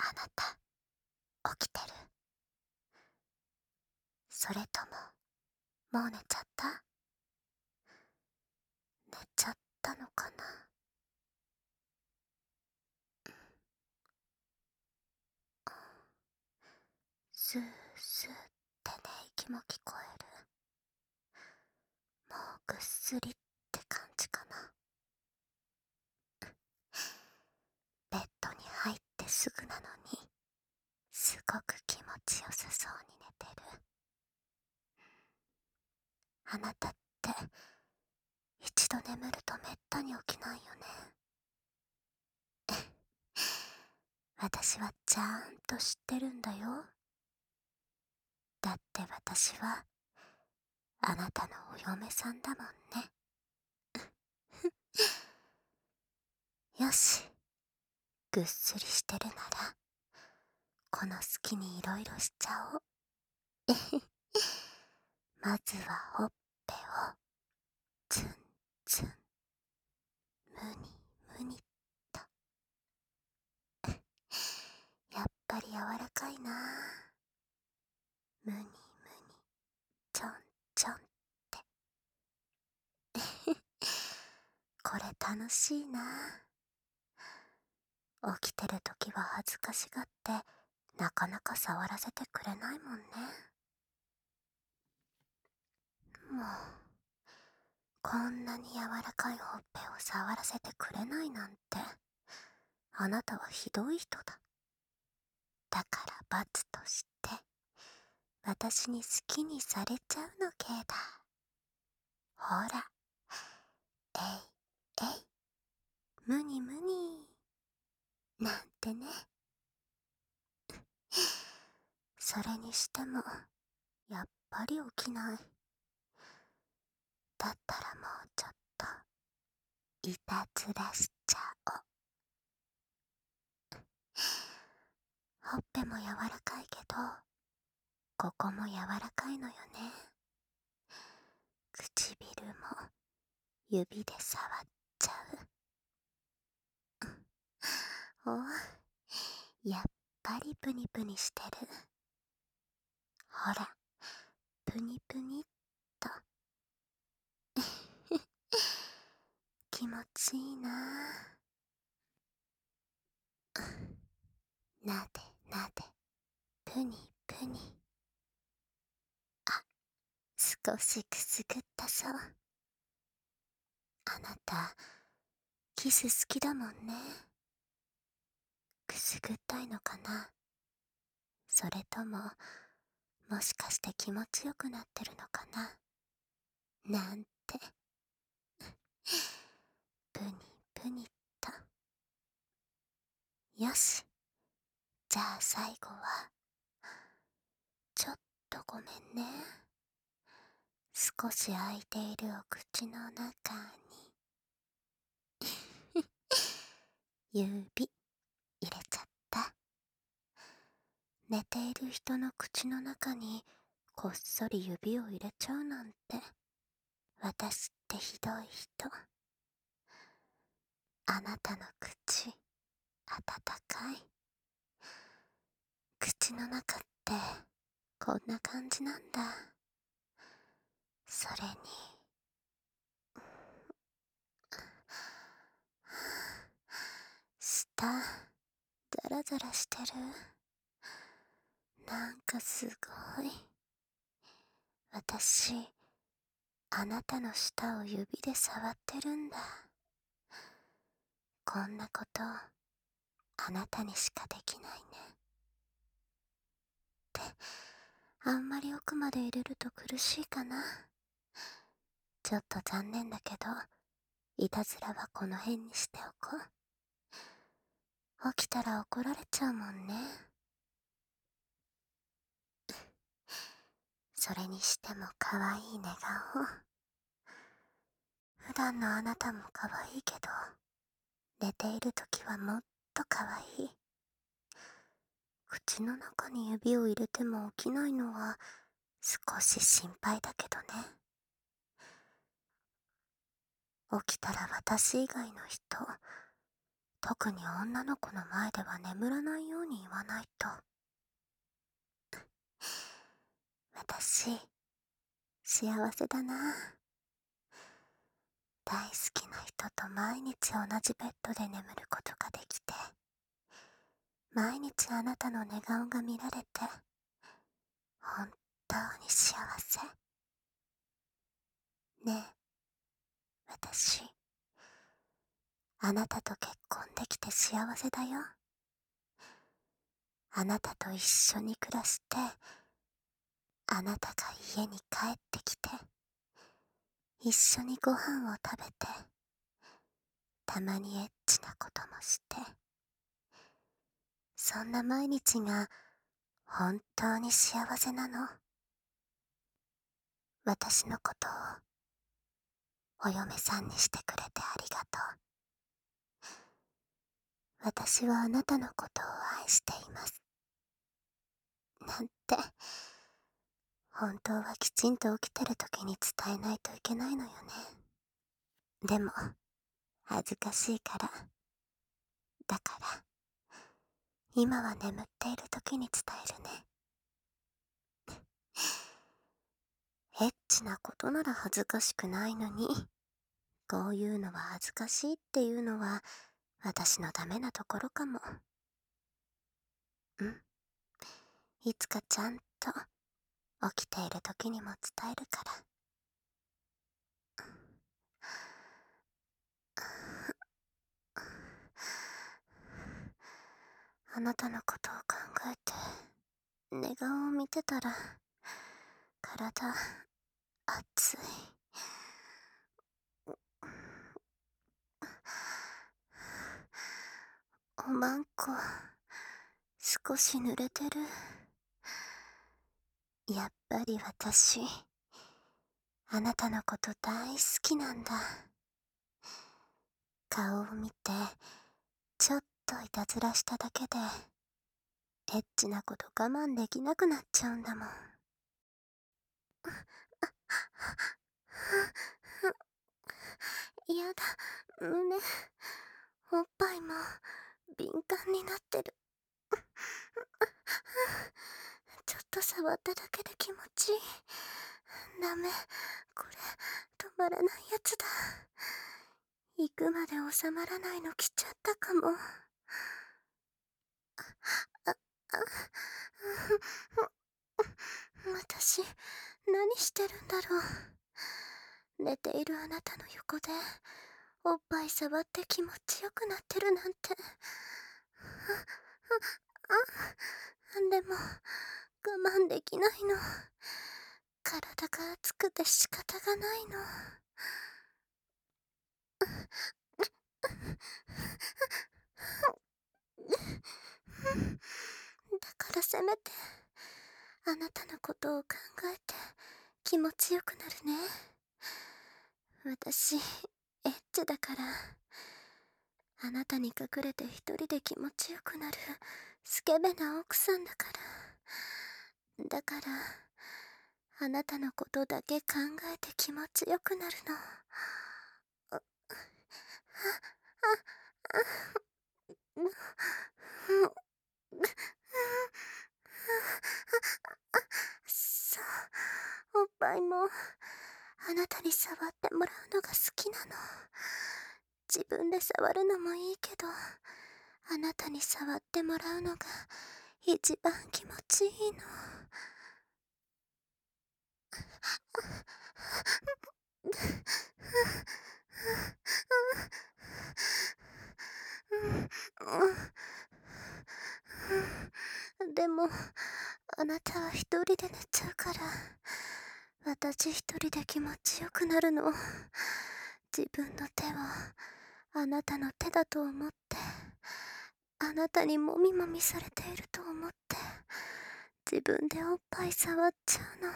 あなた、起きてる？それとも、もう寝ちゃった？寝ちゃったのかな？スースーって寝息も聞こえる。もうぐっすりって感じかな。ベッドに入ってすぐなのに、すごく気持ちよさそうに寝てる。あなたって、一度眠るとめったに起きないよね。私はちゃんと知ってるんだよ。だって私は、あなたのお嫁さんだもんね。よし、ぐっすりしてるなら、この隙にいろいろしちゃおう。まずはほっぺを、ツンツン、ムニムニと。やっぱり柔らかいな。ムニムニ、ちょんちょんって。これ楽しいな。起きてるときは恥ずかしがって、なかなか触らせてくれないもんね。もう、こんなに柔らかいほっぺを触らせてくれないなんて、あなたはひどい人だ。だから罰として、私に好きにされちゃうのけだ。ほら、えい、えい、むにむに、なんてね。それにしても、やっぱり起きない。だったらもうちょっと、いたずらしちゃおう。ほっぺも柔らかいけど、ここも柔らかいのよね。唇も指で触っちゃう。お、やっぱりプニプニしてる。ほら、プニプニっと。気持ちいいな。なでなで、プニプニ。あ、少しくすぐったそう。あなた、キス好きだもんね。くすぐったいのかな？それとも、もしかして気持ちよくなってるのかな？なんて。プニプニと。よし。じゃあ最後は、ちょっとごめんね。少し開いているお口の中に、指、入れちゃった。寝ている人の口の中に、こっそり指を入れちゃうなんて、私ってひどい人。あなたの口、温かい。口の中って、こんな感じなんだ。それに、舌、ザラザラしてる。なんかすごい。私、あなたの舌を指で触ってるんだ。こんなこと、あなたにしかできないね。って、あんまり奥まで入れると苦しいかな。ちょっと残念だけど、いたずらはこの辺にしておこう。起きたら怒られちゃうもんね。それにしても可愛い寝顔。普段のあなたも可愛いけど、寝ている時はもっと可愛い。口の中に指を入れても起きないのは少し心配だけどね。起きたら私以外の人、 特に女の子の前では眠らないように言わないと。私、幸せだな。大好きな人と毎日同じベッドで眠ることができて、毎日あなたの寝顔が見られて、本当に幸せ。ねえ、私、あなたと結婚できて幸せだよ。あなたと一緒に暮らして、あなたが家に帰ってきて、一緒にご飯を食べて、たまにエッチなこともして、そんな毎日が本当に幸せなの。私のことをお嫁さんにしてくれてありがとう。私はあなたのことを愛しています。なんて、本当はきちんと起きてる時に伝えないといけないのよね。でも、恥ずかしいから。だから、今は眠っている時に伝えるね。エッチなことなら恥ずかしくないのに、こういうのは恥ずかしいっていうのは、私のダメなところかも。うん。いつかちゃんと起きている時にも伝えるから。あなたのことを考えて、寝顔を見てたら、体、熱い。おまんこ、少し濡れてる。やっぱり私、あなたのこと大好きなんだ。顔を見て、ちょっといたずらしただけで、エッチなこと我慢できなくなっちゃうんだもん。やだ、胸、おっぱいも敏感になってる。ちょっと触っただけで気持ちいい。ダメ、これ、止まらないやつだ。行くまで収まらないの来ちゃったかも。あ、私、何してるんだろう。寝ているあなたの横で、おっぱい触って気持ちよくなってるなんて。でも、我慢できないの。体が熱くて仕方がないの。だからせめて、あなたのことを考えて気持ちよくなるね。私、エッチだから、あなたに隠れて一人で気持ちよくなるスケベな奥さんだから。だから、あなたのことだけ考えて気持ちよくなるの。あ、あ、そう、おっぱいも、あなたに触ってもらうのが好きなの。自分で触るのもいいけど、あなたに触ってもらうのが一番気持ちいいの。でも、あなたは一人で寝ちゃうから、私一人で気持ちよくなるの。自分の手をあなたの手だと思って、あなたにもみもみされていると思って、自分でおっぱい触っちゃうの。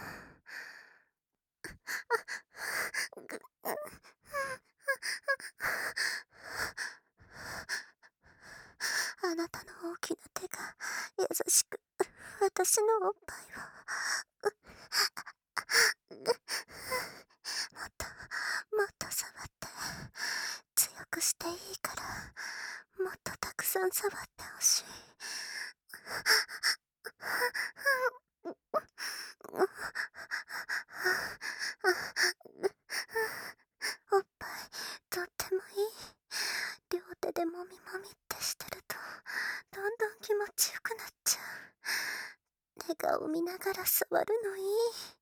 あなたの大きな手が優しく私のおっぱいをもっと、もっと触って。強くしていいから、もっとたくさん触ってほしい。おっぱい、とってもいい。両手でもみもみってしてると、どんどん気持ちよくなっちゃう。寝顔見ながら触るのいい。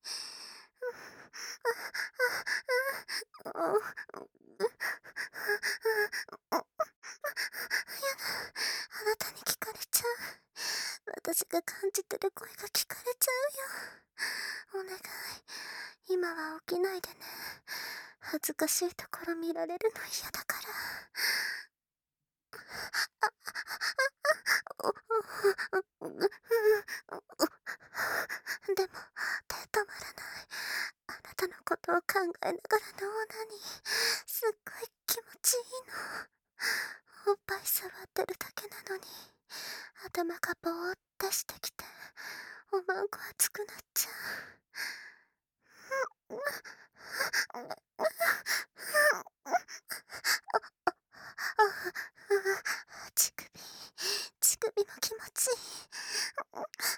あなたに聞かれちゃう。私が感じてる声が聞かれちゃうよ。お願い、今は起きないでね。恥ずかしいところ見られるの嫌だから。でも、手止まらない。あなたのことを考えながらのオナニー、すっごい気持ちいいの。おっぱい触ってるだけなのに、頭がぼーってしてきて、おまんこ熱くなっちゃう。乳首、乳首も気持ちいい。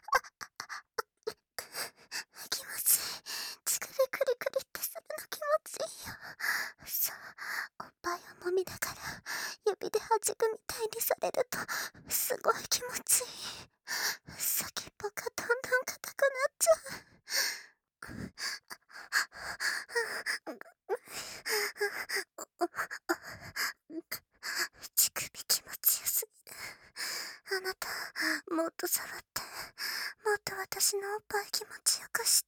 気持ちいい。乳首クリクリってするの気持ちいいよ。さあ、おっぱいを揉みながら、指で弾くみたいにされると、すごい気持ちいい。先っぽがどんどん硬くなっちゃう。乳首気持ちよすぎる。あなた、もっと触って、もっと私のおっぱい気持ちよくして。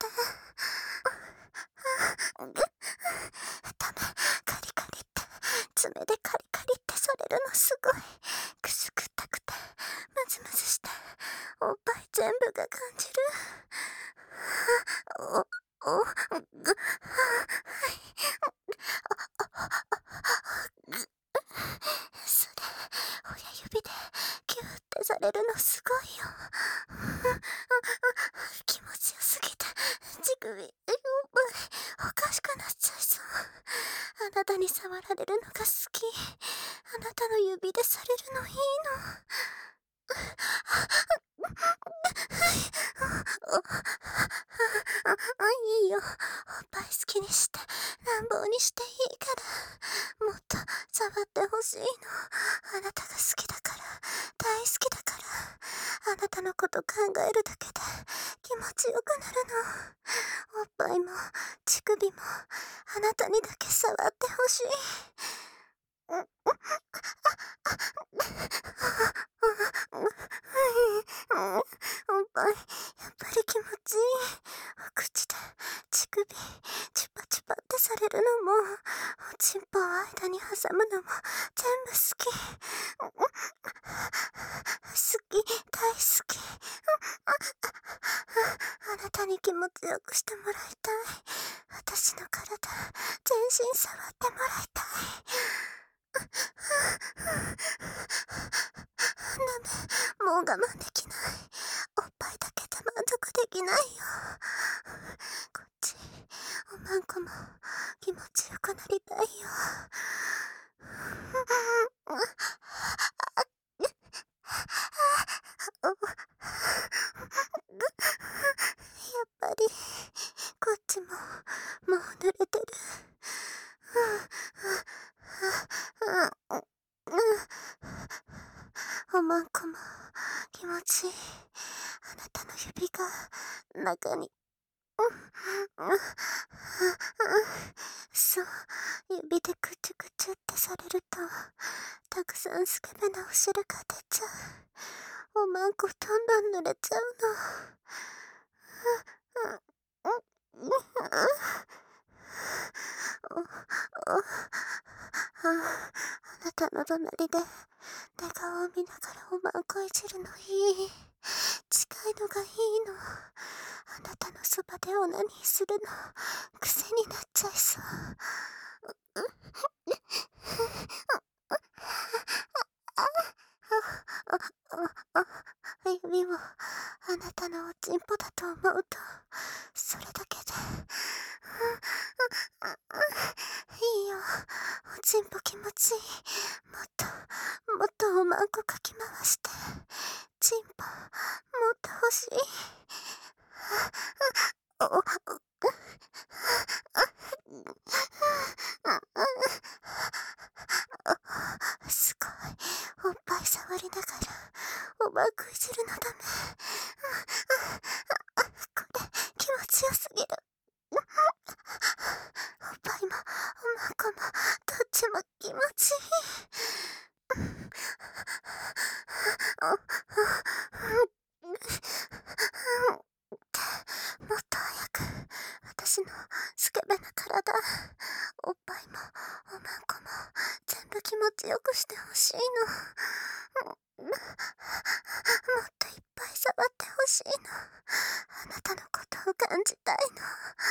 ダメ、カリカリって、爪でカリカリってされるのすごい。くすぐったくて、ムズムズして、おっぱい全部が感じる。お、お、ぐ、それ、親指でキューってされるのすごいよ。気持ちよすぎて、乳首、おっぱい、おかしくなっちゃいそう。あなたに触られるのが好き。あなたの指でされるのいいの。いいよ。おっぱい好きにして、乱暴にしていいから。もっと触ってほしいの。あなたが好きだから、大好きだから。あなたのこと考えるだけで気持ちよくなるの。おっぱいも、乳首も、あなたにだけ触ってほしい。おっぱい、やっぱり気持ちいい。お口で、乳首、チュパチュパってされるのも、おちんぽを間に挟むのも、全部好き。好き、大好き。あなたに気持ちよくしてもらいたい。私の体、全身触ってもらいたい。ダメ、もう我慢できない。おっぱいだけで満足できないよ。こっち、おまんこも気持ちよくなりたいよ。やっぱり、こっちも、もう濡れてる。おまんこも気持ちいい。あなたの指が中に。そう、指でくちゅくちゅってされると、たくさんスケベなお汁が出ちゃう。おまんこどんどん濡れちゃうの。あなたの隣で寝顔を見ながらおまんこいじるのいい。近いのがいいの。あなたのそばでオナニーするの癖になっちゃいそう。指をあなたのおちんぽだと思うと、それだけで、いいよ。おちんぽ気持ちいい。もっと、もっとおまんこかき回して。ちんぽ、もっと欲しい。お、お、すごい。おっぱい触りながら、おまんこいじるのダメ。これ、気持ちよすぎる。おっぱいも、おまんこも、どっちも気持ちいい。もっと早く、私のスケベな体、おっぱいも、おまんこも、全部気持ちよくしてほしいの。もっといっぱい触ってほしいの。あなたのことを感じたいの。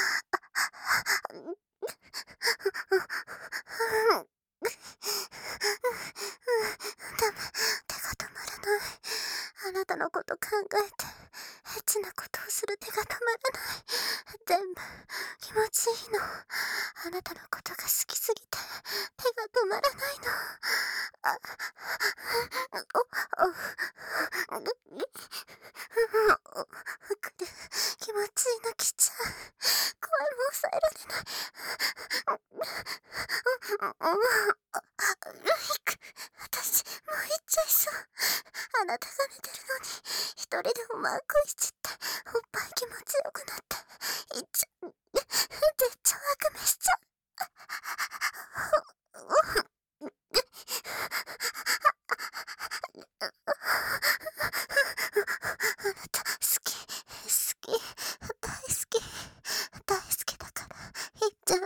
ダメ、手が止まらない。あなたのこと考えて、エッチなことをする手が止まらない。全部、気持ちいいの。あなたのことが好きすぎて、手が止まらないの。あ、お、お、くる、気持ちいいの来ちゃう。声も抑えられない。私、もう行っちゃいそう。あなたが寝てるのに、一人でおまんこいじって、おっぱい気持ちよくなって、行っちゃう。絶頂悪夢しちゃう。あなた、好き、好き、大好き、大好きだから、行っちゃう。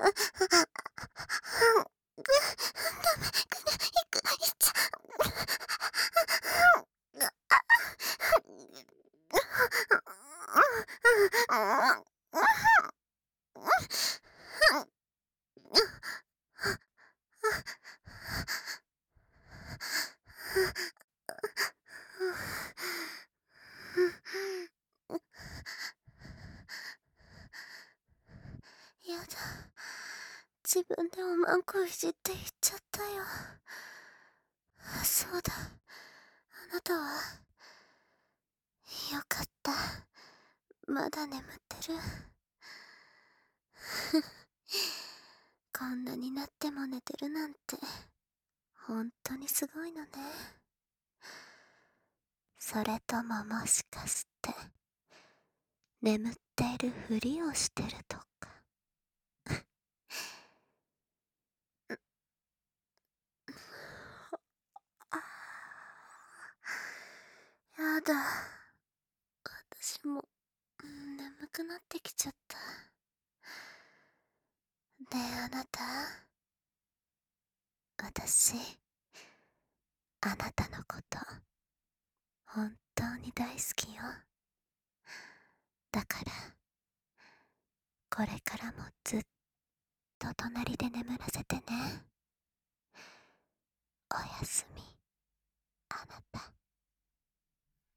ダメ、行っちゃう。やだ。自分でおまんこいじって言っちゃったよ。そうだ。あなたは、よかった。まだ眠ってる。こんなになっても寝てるなんて、本当にすごいのね。それとももしかして、眠っているふりをしてるとか。あやだ。私も、眠くなってきちゃった。ねえあなた、私、あなたのこと、本当に大好きよ。だから、これからもずっと隣で眠らせてね。おやすみ、あなた。